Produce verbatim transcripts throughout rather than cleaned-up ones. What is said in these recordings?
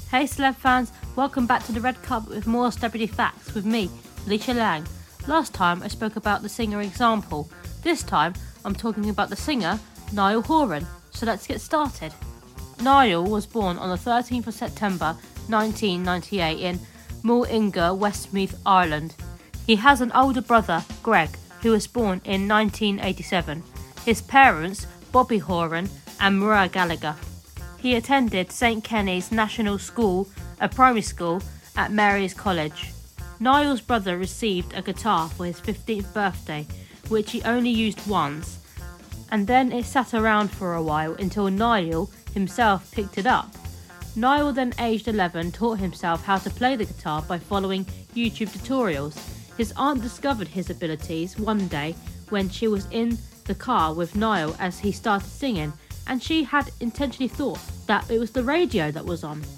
Hey celeb fans, welcome back to the red carpet with more celebrity facts with me, Felicia Lang. Last time I spoke about the singer Example. This time I'm talking about the singer Niall Horan. So let's get started. Niall was born on the thirteenth of September nineteen ninety-eight in Mullingar, Westmeath, Ireland. He has an older brother, Greg, who was born in nineteen eighty-seven. His parents, Bobby Horan and Maria Gallagher. He attended Saint Kenny's National School, a primary school, at Mary's College. Niall's brother received a guitar for his fifteenth birthday, which he only used once, and then it sat around for a while until Niall himself picked it up. Niall, then aged eleven, taught himself how to play the guitar by following YouTube tutorials. His aunt discovered his abilities one day when she was in the car with Niall as he started singing, and she had intentionally thought that it was the radio that was on.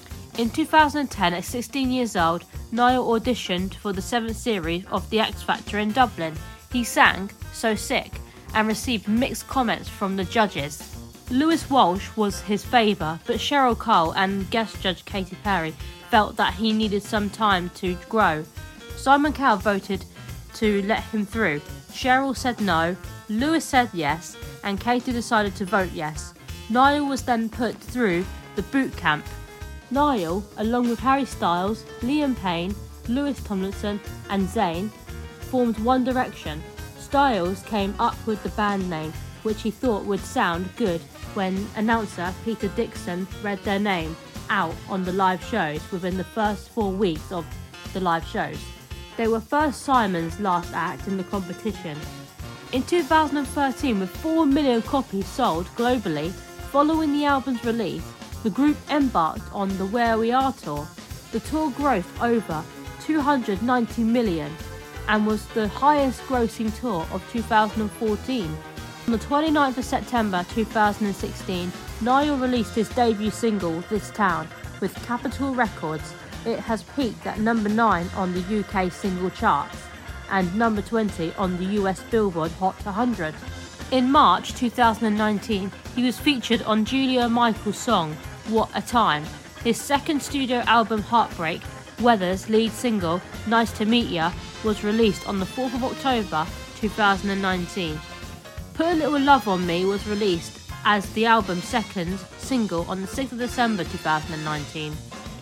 In two thousand ten, at sixteen years old, Niall auditioned for the seventh series of The X Factor in Dublin. He sang So Sick and received mixed comments from the judges. Lewis Walsh was his favourite, but Cheryl Cole and guest judge Katy Perry felt that he needed some time to grow. Simon Cowell voted to let him through. Cheryl said no, Lewis said yes, and Katy decided to vote yes. Niall was then put through the boot camp. Niall, along with Harry Styles, Liam Payne, Lewis Tomlinson and Zayn, formed One Direction. Styles came up with the band name, which he thought would sound good when announcer Peter Dixon read their name out on the live shows within the first four weeks of the live shows. They were first Simon's last act in the competition. In two thousand thirteen, with four million copies sold globally, following the album's release, the group embarked on the Where We Are tour. The tour grossed over two hundred ninety million and was the highest grossing tour of two thousand fourteen. On the twenty-ninth of September two thousand sixteen, Niall released his debut single, This Town, with Capitol Records. It has peaked at number nine on the U K single charts and number twenty on the U S Billboard Hot one hundred. In March two thousand nineteen, he was featured on Julia Michaels' song, What a Time. His second studio album, Heartbreak, Weather's lead single, Nice to Meet Ya, was released on the fourth of October two thousand nineteen. Put a Little Love on Me was released as the album's second single on the sixth of December two thousand nineteen.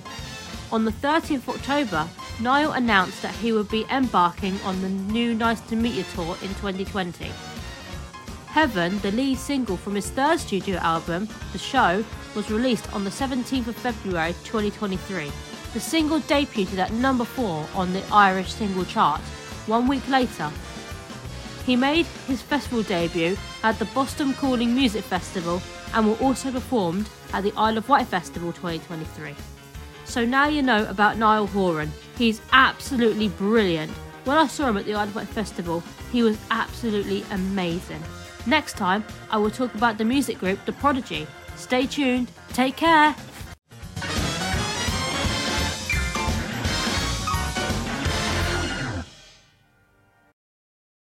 On the thirtieth of October, Niall announced that he would be embarking on the new Nice to Meet You tour in twenty twenty. Heaven, the lead single from his third studio album, The Show, was released on the seventeenth of February twenty twenty-three. The single debuted at number four on the Irish single chart. One week later, he made his festival debut at the Boston Calling Music Festival and will also performed at the Isle of Wight Festival twenty twenty-three. So now you know about Niall Horan. He's absolutely brilliant. When I saw him at the Isle of Wight Festival, he was absolutely amazing. Next time, I will talk about the music group The Prodigy. Stay tuned. Take care.